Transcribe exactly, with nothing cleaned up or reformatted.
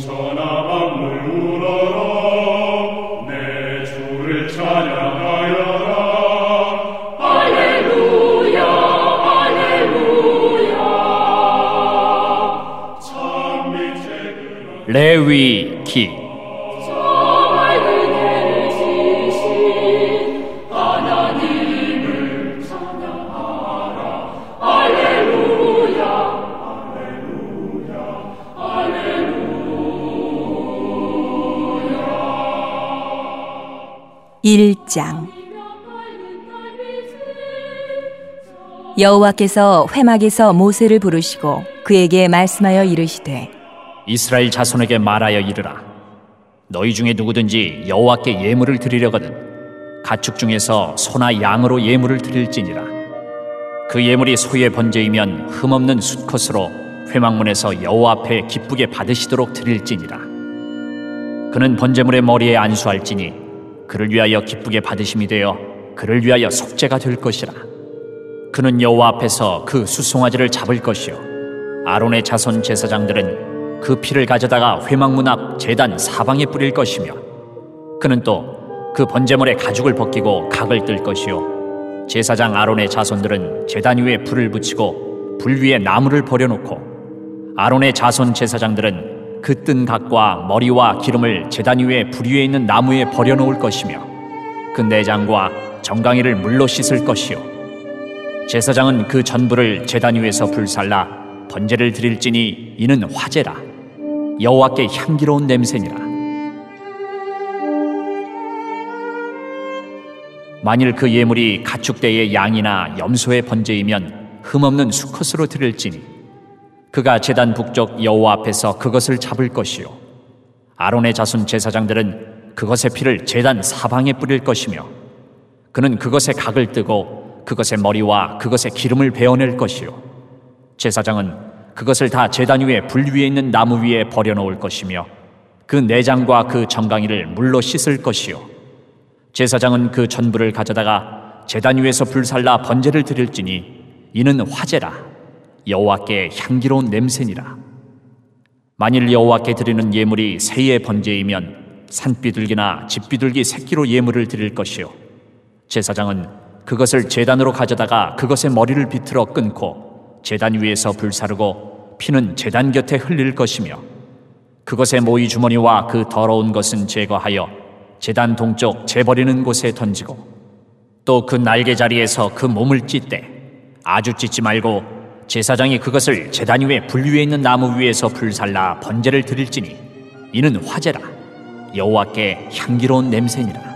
천하 만물 우러러 내 주를 찬양하여라. 할렐루야 할렐루야. 참 빛의 레위기. 일 장. 여호와께서 회막에서 모세를 부르시고 그에게 말씀하여 이르시되 이스라엘 자손에게 말하여 이르라. 너희 중에 누구든지 여호와께 예물을 드리려거든 가축 중에서 소나 양으로 예물을 드릴지니라. 그 예물이 소의 번제이면 흠없는 수컷으로 회막문에서 여호와 앞에 기쁘게 받으시도록 드릴지니라. 그는 번제물의 머리에 안수할지니 그를 위하여 기쁘게 받으심이 되어 그를 위하여 속죄가 될 것이라. 그는 여호와 앞에서 그 수송아지를 잡을 것이요 아론의 자손 제사장들은 그 피를 가져다가 회막문 앞 제단 사방에 뿌릴 것이며 그는 또 그 번제물의 가죽을 벗기고 각을 뜰 것이요 제사장 아론의 자손들은 제단 위에 불을 붙이고 불 위에 나무를 버려놓고 아론의 자손 제사장들은 그 뜬 각과 머리와 기름을 제단 위에 불 위에 있는 나무에 버려놓을 것이며 그 내장과 정강이를 물로 씻을 것이요 제사장은 그 전부를 제단 위에서 불살라 번제를 드릴지니 이는 화제라. 여호와께 향기로운 냄새니라. 만일 그 예물이 가축대의 양이나 염소의 번제이면 흠없는 수컷으로 드릴지니 그가 제단 북쪽 여호와 앞에서 그것을 잡을 것이요 아론의 자손 제사장들은 그것의 피를 제단 사방에 뿌릴 것이며 그는 그것의 각을 뜨고 그것의 머리와 그것의 기름을 베어낼 것이요 제사장은 그것을 다 제단 위에 불 위에 있는 나무 위에 버려놓을 것이며 그 내장과 그 정강이를 물로 씻을 것이요 제사장은 그 전부를 가져다가 제단 위에서 불살라 번제를 드릴지니 이는 화제라. 여호와께 향기로운 냄새니라. 만일 여호와께 드리는 예물이 새의 번제이면 산비둘기나 집비둘기 새끼로 예물을 드릴 것이요 제사장은 그것을 제단으로 가져다가 그것의 머리를 비틀어 끊고 제단 위에서 불사르고 피는 제단 곁에 흘릴 것이며 그것의 모이 주머니와 그 더러운 것은 제거하여 제단 동쪽 재버리는 곳에 던지고 또 그 날개 자리에서 그 몸을 찢되 아주 찢지 말고 제사장이 그것을 제단 위에 불 위에 있는 나무 위에서 불살라 번제를 드릴지니 이는 화제라. 여호와께 향기로운 냄새니라.